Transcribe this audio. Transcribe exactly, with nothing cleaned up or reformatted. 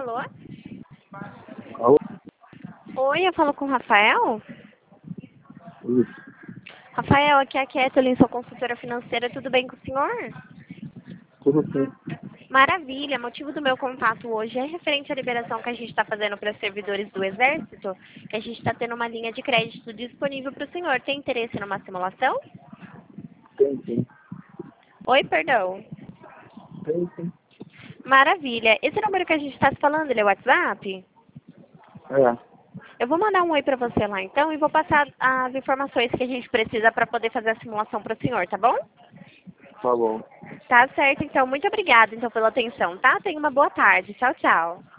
Alô? Alô? Oi, eu falo com o Rafael? Isso. Rafael, aqui é a Kathleen, sou consultora financeira, tudo bem com o senhor? Tudo sim. Maravilha, motivo do meu contato hoje é referente à liberação que a gente está fazendo para servidores do Exército, que a gente está tendo uma linha de crédito disponível para o senhor. Tem interesse numa simulação? Tem sim. Oi, perdão. Tem sim. Maravilha. Esse número que a gente está se falando, ele é o WhatsApp? É, Eu vou mandar um oi para você lá então e vou passar as informações que a gente precisa para poder fazer a simulação para o senhor, tá bom? tá bom. Tá certo, então. Muito obrigada então pela atenção, tá? Tenha uma boa tarde. Tchau, tchau.